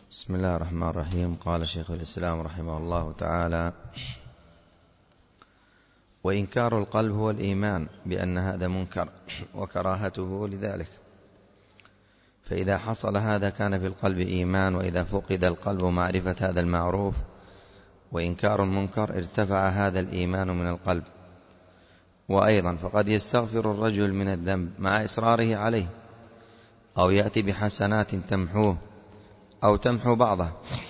بسم الله الرحمن الرحيم. قال شيخ الإسلام رحمه الله تعالى: وإنكار القلب هو الإيمان بأن هذا منكر وكراهته لذلك، فإذا حصل هذا كان في القلب إيمان، وإذا فقد القلب معرفة هذا المعروف وإنكار المنكر ارتفع هذا الإيمان من القلب. وأيضا فقد يستغفر الرجل من الذنب مع إصراره عليه، أو يأتي بحسنات تمحوه أو تمحو بعضه،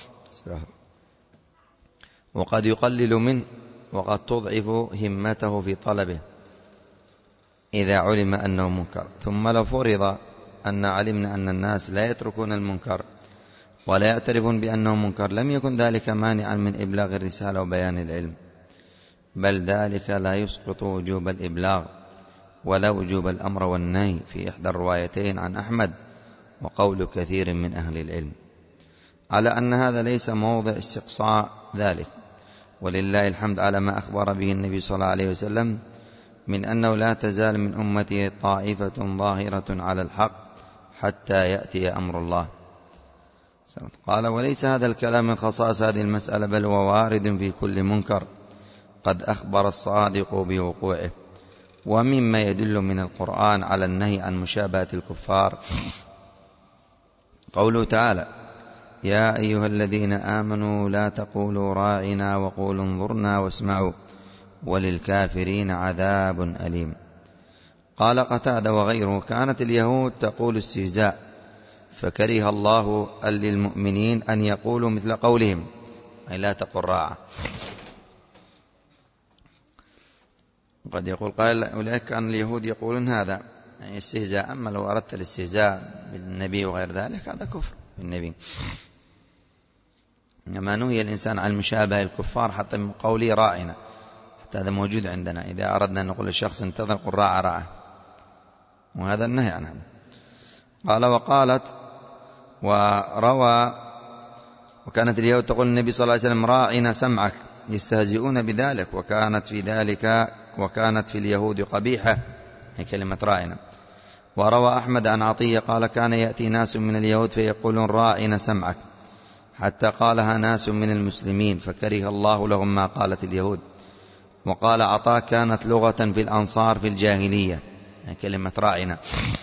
وقد يقلل منه، وقد تضعف همته في طلبه إذا علم أنه منكر. ثم لو فرض أن علمنا أن الناس لا يتركون المنكر ولا يعترفون بأنه منكر، لم يكن ذلك مانعا من إبلاغ الرسالة وبيان العلم، بل ذلك لا يسقط وجوب الإبلاغ ولا وجوب الأمر والنهي في إحدى الروايتين عن أحمد وقول كثير من أهل العلم، على أن هذا ليس موضع استقصاء ذلك. ولله الحمد على ما أخبر به النبي صلى الله عليه وسلم من أنه لا تزال من أمته طائفة ظاهرة على الحق حتى يأتي أمر الله. قال: وليس هذا الكلام من خصائص هذه المسألة، بل هو وارد في كل منكر قد أخبر الصادق بوقوعه. ومما يدل من القرآن على النهي عن مشابهة الكفار قوله تعالى: يا أيها الذين آمنوا لا تقولوا راعنا وقولوا انظرنا واسمعوا وللكافرين عذاب أليم. قال قتادة وغيره: كانت اليهود تقول استهزاء، فكره الله للمؤمنين أن يقولوا مثل قولهم، أي لا تقل راعة. قد يقول قائل: أولئك كان اليهود يقولون هذا يعني استهزاء، أما لو أردت الاستهزاء بالنبي وغير ذلك هذا كفر بالنبي. إنما نهي الإنسان عن مشابهة الكفار حتى من قولي راعنا، حتى هذا موجود عندنا. إذا أردنا أن نقول للشخص انتظر قل راعة راعة، وهذا النهي عن هذا. قال: وقالت وروى: وكانت اليهود تقول النبي صلى الله عليه وسلم راعنا سمعك، يستهزئون بذلك، وكانت في اليهود قبيحة، هي كلمة راعنا. وروى أحمد عن عطية قال: كان يأتي ناس من اليهود فيقولون راعنا سمعك، حتى قالها ناس من المسلمين فكره الله لهم ما قالت اليهود. وقال عطاء: كانت لغة في الأنصار في الجاهلية، يعني كلمة راعنا.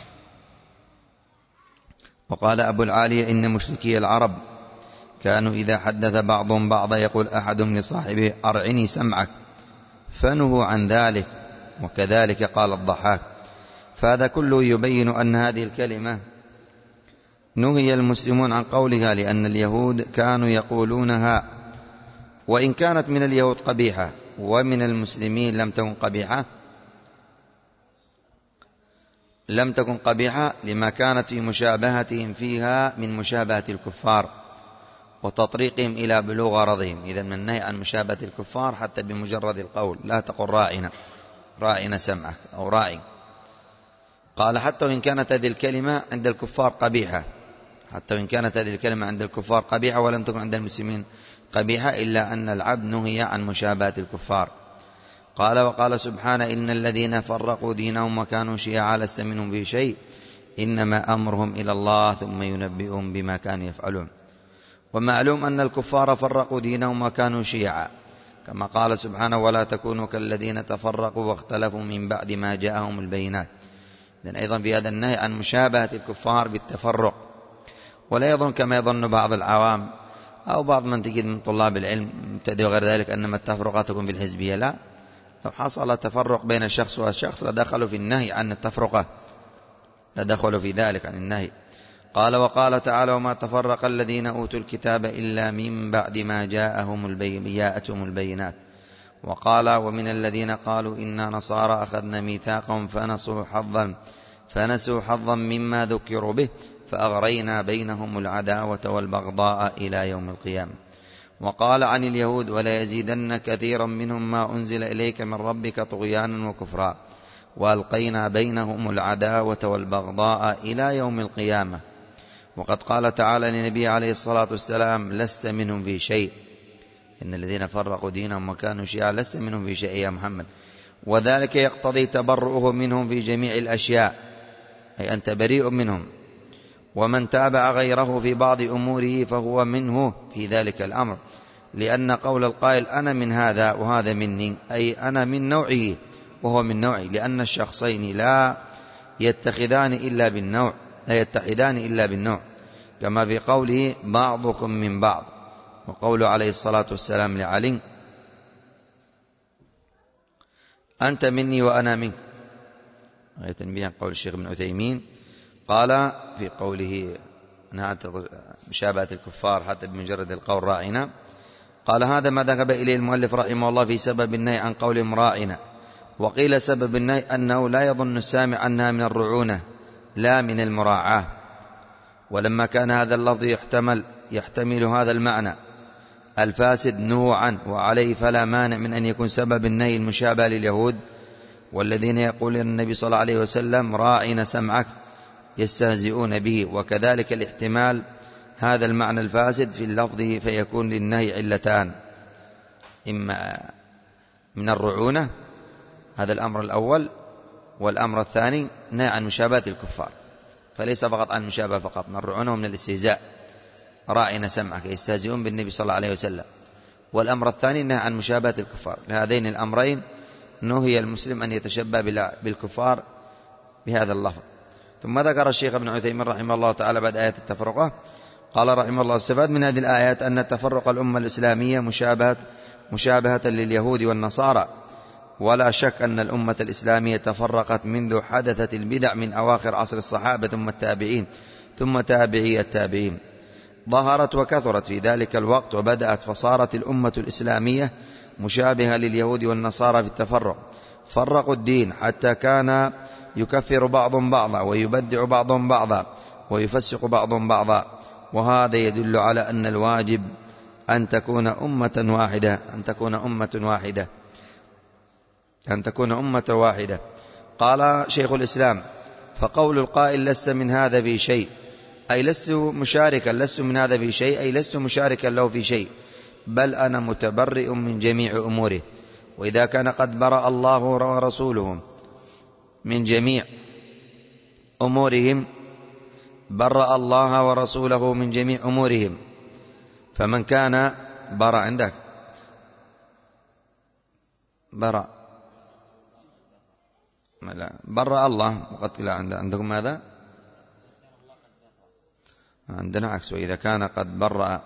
وقال أبو العالية: إن مشركي العرب كانوا إذا حدث بعضهم بعضا يقول أحدهم لصاحبه أرعني سمعك، فنهوا عن ذلك. وكذلك قال الضحاك. فهذا كله يبين أن هذه الكلمة نهي المسلمون عن قولها، لأن اليهود كانوا يقولونها، وإن كانت من اليهود قبيحة ومن المسلمين لم تكن قبيحة لما كانت في مشابهتهم فيها من مشابهة الكفار وتطريقهم إلى بلوغ غرضهم. إذا من النهي عن مشابهة الكفار حتى بمجرد القول، لا تقل راعنا سمعك أو راعي. قال: حتى وإن كانت هذه الكلمة عند الكفار قبيحة، ولم تكن عند المسلمين قبيحة، إلا أن العبد نهي عن مشابهة الكفار. قال: وقال سبحانه: إن الذين فرقوا دينهم وكانوا شيعا لست منهم في شيء، إنما أمرهم إلى الله ثم ينبئهم بما كانوا يفعلون. ومعلوم أن الكفار فرقوا دينهم وكانوا شيعا، كما قال سبحانه: ولا تكونوا كالذين تفرقوا واختلفوا من بعد ما جاءهم البينات. إذن أيضا في هذا النهي عن مشابهة الكفار بالتفرق. ولا يظن كما يظن بعض العوام أو بعض من تجد من طلاب العلم مبتدئ وغير ذلك أنما التفرقة تكون في الحزبية. لا، لو حصل تفرق بين الشخص والشخص لدخلوا في النهي عن التفرقة، لدخلوا في ذلك عن النهي. قال: وقال تعالى: وما تفرق الذين أوتوا الكتاب إلا من بعد ما جاءتهم البينات. وقال: ومن الذين قالوا إنا نصارى أخذنا ميثاقهم فنسوا حظا مما ذكروا به فأغرينا بينهم العداوة والبغضاء إلى يوم القيامة. وقال عن اليهود: ولا يزيدن كثيرا منهم ما أنزل إليك من ربك طغيانا وكفرا وألقينا بينهم العداوة والبغضاء إلى يوم القيامة. وقد قال تعالى لنبي عليه الصلاة والسلام: لست منهم في شيء، إن الذين فرقوا دينهم وكانوا شيعا لست منهم في شيء يا محمد. وذلك يقتضي تبرؤه منهم في جميع الأشياء، أي أنت بريء منهم. ومن تابع غيره في بعض أموره فهو منه في ذلك الأمر، لأن قول القائل أنا من هذا وهذا مني أي أنا من نوعه وهو من نوعي، لأن الشخصين لا يتحدان إلا بالنوع، كما في قوله بعضكم من بعض، وقوله عليه الصلاة والسلام لعلي أنت مني وأنا منك، تنبيه قول الشيخ ابن عثيمين قال في قوله مشابهة الكفار حتى بمجرد القول راعنا، قال هذا ما ذهب إليه المؤلف رحمه الله في سبب النهي عن قولهم راعنا. وقيل سبب النهي أنه لا يظن السامع أنها من الرعونة لا من المراعاة، ولما كان هذا اللفظ يحتمل هذا المعنى الفاسد نوعا وعليه فلا مانع من أن يكون سبب النهي المشابه لليهود، والذين يقولون النبي صلى الله عليه وسلم راعنا سمعك يستهزئون به، وكذلك الاحتمال هذا المعنى الفاسد في اللفظ فيكون للنهي علتان، إما من الرعونة هذا الأمر الأول، والأمر الثاني نهي عن مشابهة الكفار، فليس فقط عن مشابهة فقط، من الرعونة ومن الاستهزاء، راعنا سمعك يستهزئون بالنبي صلى الله عليه وسلم، والأمر الثاني نهي عن مشابهة الكفار. لهذين الأمرين نهي المسلم أن يتشبه بالكفار بهذا اللفظ. ثم ذكر الشيخ ابن عثيمين رحمه الله تعالى بعد آيات التفرقة قال رحمه الله استفاد من هذه الآيات أن تفرق الأمة الإسلامية مشابهة لليهود والنصارى، ولا شك أن الأمة الإسلامية تفرقت منذ حدثت البدع من أواخر عصر الصحابة ثم التابعين ثم تابعي التابعين، ظهرت وكثرت في ذلك الوقت وبدأت، فصارت الأمة الإسلامية مشابهة لليهود والنصارى في التفرق، فرقوا الدين حتى كان يكفر بعضهم بعضا ويبدع بعضهم بعضا ويفسق بعضهم بعضا، وهذا يدل على أن الواجب أن تكون أمة واحدة. قال شيخ الإسلام فقول القائل لست من هذا في شيء أي لست من هذا في شيء أي لست مشاركا له في شيء، بل أنا متبرئ من جميع أموره، وإذا كان قد برأ الله ورسوله من جميع أمورهم برأ الله ورسوله من جميع أمورهم، فمن كان برأ عندك برأ الله وقد عندكم ماذا؟ عندنا عكس، وإذا كان قد برأ،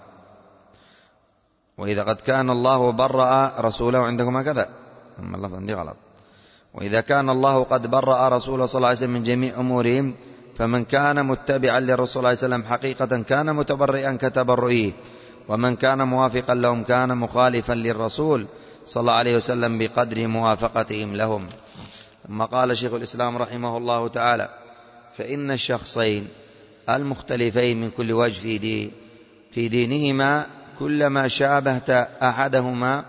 وإذا قد كان الله برأ رسوله عندكم هكذا، أما اللفظ عندي غلط، وإذا كان الله قد برأ رسوله صلى الله عليه وسلم من جميع أمورهم، فمن كان متبعا للرسول صلى الله عليه وسلم حقيقة كان متبرئا كتبرئه، ومن كان موافقا لهم كان مخالفا للرسول صلى الله عليه وسلم بقدر موافقتهم لهم. ثم قال شيخ الإسلام رحمه الله تعالى فإن الشخصين المختلفين من كل وجه في دينهما كلما شابهت أحدهما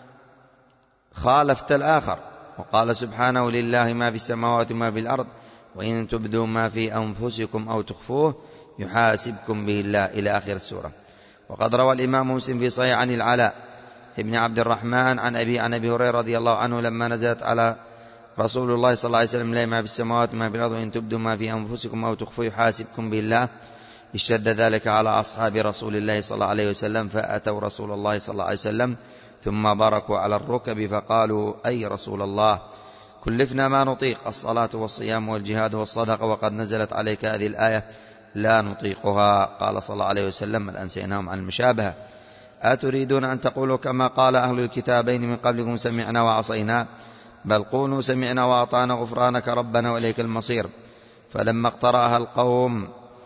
خالفت الآخر، وقال سبحانه لله ما في السماوات وما في الأرض وإن تبدوا ما في أنفسكم أو تخفوه يحاسبكم به الله إلى آخر السورة. وقد روى الإمام مسلم في صحيح عن العلاء ابن عبد الرحمن عن أبي هريرة رضي الله عنه لما نزلت على رسول الله صلى الله عليه وسلم لا ما في السماوات وما في الأرض وإن تبدوا ما في أنفسكم أو تخفوه يحاسبكم به الله، اشتد ذلك على أصحاب رسول الله صلى الله عليه وسلم، فأتوا رسول الله صلى الله عليه وسلم ثم بركوا على الركب فقالوا أي رسول الله كلفنا ما نطيق، الصلاة والصيام والجهاد والصدقة وقد نزلت عليك هذه الآية لا نطيقها. قال صلى الله عليه وسلم بل أنسيناهم عن المشابهة، أتريدون أن تقولوا كما قال أهل الكتابين من قبلكم سمعنا وعصينا، بل قولوا سمعنا وأطعنا غفرانك ربنا وإليك المصير. فلما اقترأها القوم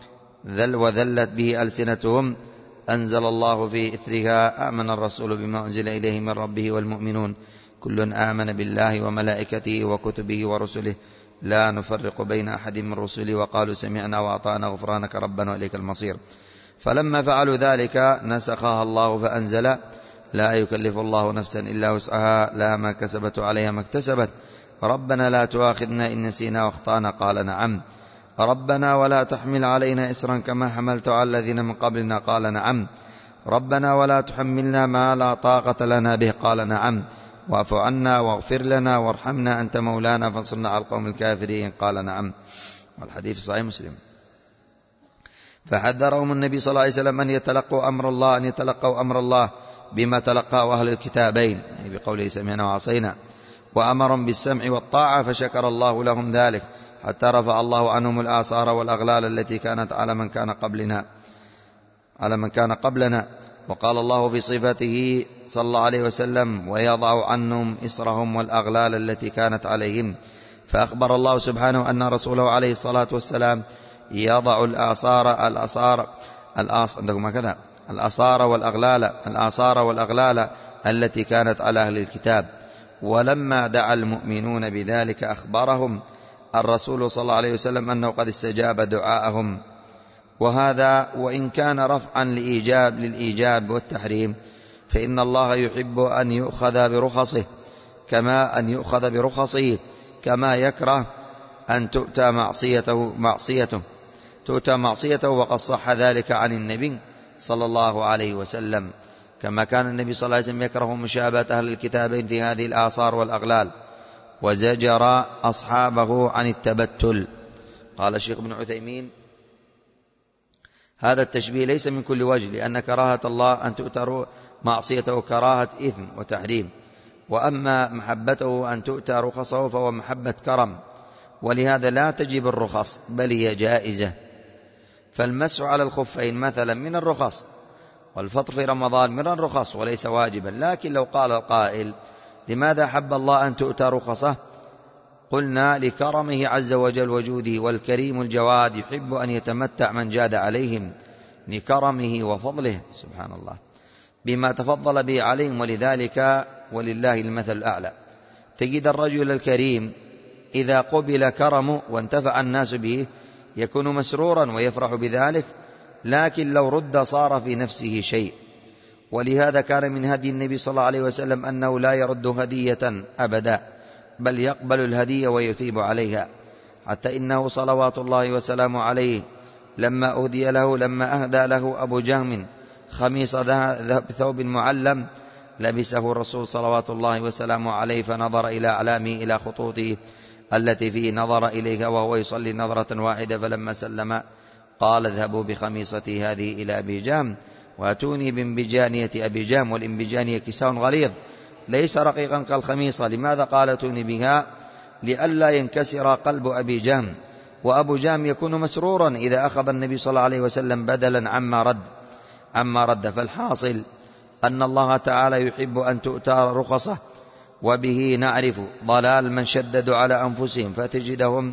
وذلت به ألسنتهم أنزل الله في إثرها آمن الرسول بما أنزل إليه من ربه والمؤمنون كل آمن بالله وملائكته وكتبه ورسله لا نفرق بين أحد من رسله وقالوا سمعنا وأطعنا غفرانك ربنا وإليك المصير. فلما فعلوا ذلك نسخها الله فأنزل لا يكلف الله نفسا إلا وسعها لها ما كسبت عليها ما اكتسبت ربنا لا تؤاخذنا إن نسينا واخطأنا قال نعم ربنا ولا تحمل علينا إسرا كما حملت على الذين من قبلنا قال نعم ربنا ولا تحملنا ما لا طاقة لنا به قال نعم واعف عنا واغفر لنا وارحمنا أنت مولانا فانصرنا على القوم الكافرين قال نعم. والحديث صحيح مسلم. فحذرهم النبي صلى الله عليه وسلم أن يتلقوا أمر الله بما تلقاه أهل الكتابين، يعني بقوله سمعنا وعصينا، وأمرهم بالسمع والطاعة، فشكر الله لهم ذلك حتى رفع الله عنهم الآثار والأغلال التي كانت على من كان قبلنا. وقال الله في صفته صلى الله عليه وسلم: ويضع عنهم إصرهم والأغلال التي كانت عليهم. فأخبر الله سبحانه أن رسوله عليه الصلاة والسلام يضع الآثار والأغلال التي كانت على أهل الكتاب. ولما دعا المؤمنون بذلك أخبرهم الرسول صلى الله عليه وسلم أنه قد استجاب دعاءهم. وهذا وإن كان رفعا للإيجاب والتحريم، فإن الله يحب أن يؤخذ برخصه كما يكره أن تؤتى معصيته، وقد صح ذلك عن النبي صلى الله عليه وسلم، كما كان النبي صلى الله عليه وسلم يكره مشابهة أهل الكتابين في هذه الآثار والأغلال، وزجر أصحابه عن التبتل. قال الشيخ ابن عثيمين: هذا التشبيه ليس من كل وجه، لأن كراهة الله أن تؤتى معصيته كراهة إثم وتحريم، وأما محبته أن تؤتى رخصه فهو محبة كرم، ولهذا لا تجب الرخص بل هي جائزة. فالمسح على الخفين مثلا من الرخص، والفطر في رمضان من الرخص وليس واجبا. لكن لو قال القائل: لماذا حب الله أن تؤتى رخصه؟ قلنا: لكرمه عز وجل وجوده، والكريم الجواد يحب أن يتمتع من جاد عليهم لكرمه وفضله سبحان الله بما تفضل به عليهم، ولذلك ولله المثل الأعلى. تجد الرجل الكريم إذا قبل كرمه وانتفع الناس به يكون مسرورا ويفرح بذلك، لكن لو رد صار في نفسه شيء. ولهذا كان من هدي النبي صلى الله عليه وسلم أنه لا يرد هدية أبدا، بل يقبل الهدية ويثيب عليها، حتى إنه صلوات الله وسلامه عليه لما أهدى له أبو جهم خميص ثوب معلم لبسه الرسول صلوات الله وسلامه عليه، فنظر إلى أعلامه إلى خطوطه التي فيه، نظر إليها وهو يصلي نظرة واحدة، فلما سلم قال: اذهبوا بخميصتي هذه إلى أبي جهم وأتوني بانبجانية أبي جهم. والانبجانية كساء غليظ ليس رقيقا كالخميصة. لماذا قال: أتوني بها؟ لئلا ينكسر قلب أبي جهم، وأبو جهم يكون مسرورا إذا أخذ النبي صلى الله عليه وسلم بدلا عما رد. فالحاصل أن الله تعالى يحب أن تؤتى رخصه، وبه نعرف ضلال من شددوا على أنفسهم، فتجدهم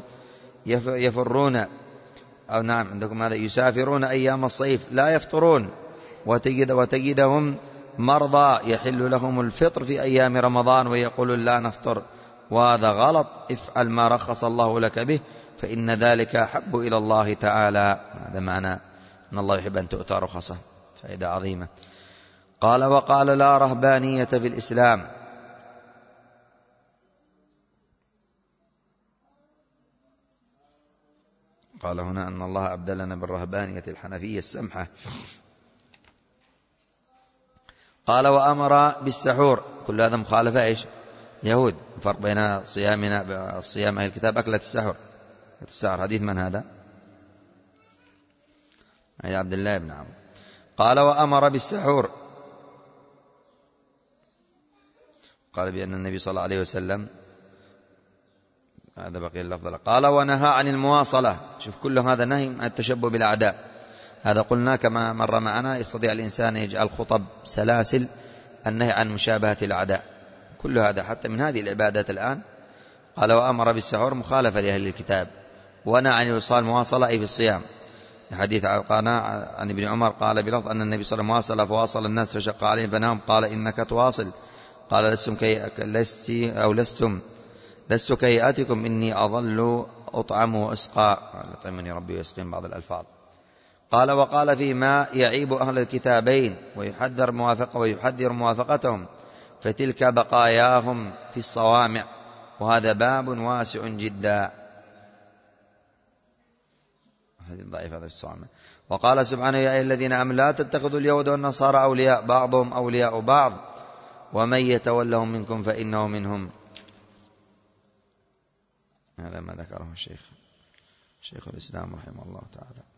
يسافرون أيام الصيف لا يفطرون، وتجدهم مرضى يحل لهم الفطر في أيام رمضان ويقولون لا نفطر، وهذا غلط. افعل ما رخص الله لك به، فإن ذلك أحب إلى الله تعالى. هذا معنى أن الله يحب أن تؤتى رخصه، فائدة عظيمة. قال: وقال: لا رهبانية في الإسلام. قال هنا أن الله أبدلنا بالرهبانية الحنفية السمحة. قال: وأمر بالسحور. كل هذا مخالفة إيش؟ يهود. فرق بين صيام أهل الكتاب أكلة السحر. حديث من هذا؟ عبد الله بن عمرو. قال: وأمر بالسحور. قال بأن النبي صلى الله عليه وسلم، هذا بقي اللفظ. قال: ونهى عن المواصلة. شوف، كل هذا نهي عن التشبه بالأعداء. هذا قلنا كما مر معنا يستطيع الإنسان يجعل خطب سلاسل النهي عن مشابهة الأعداء، كل هذا حتى من هذه العبادات الآن. قال: وأمر بالسحور مخالفة لأهل الكتاب، ونهى عن الوصال مواصلة أي في الصيام. حديث عن ابن عمر قال بلفظ أن النبي صلى الله عليه وسلم فواصل الناس فشق عليهم فنام، قال: إنك تواصل. قال: لست كهيئتكم إني أظل أطعم وأسقى. يطعمني ربي ويسقين، بعض الألفاظ. قال: وقال فيما يعيب أهل الكتابين ويحذر موافقتهم، فتلك بقاياهم في الصوامع، وهذا باب واسع جدا. هذه ضعيفة في الصوامع. وقال سبحانه: يا أيها الذين آمنوا لا تتخذوا اليهود والنصارى أولياء بعضهم أولياء بعض ومن يتولهم منكم فإنه منهم. هذا ما ذكره شيخ الإسلام رحمه الله تعالى.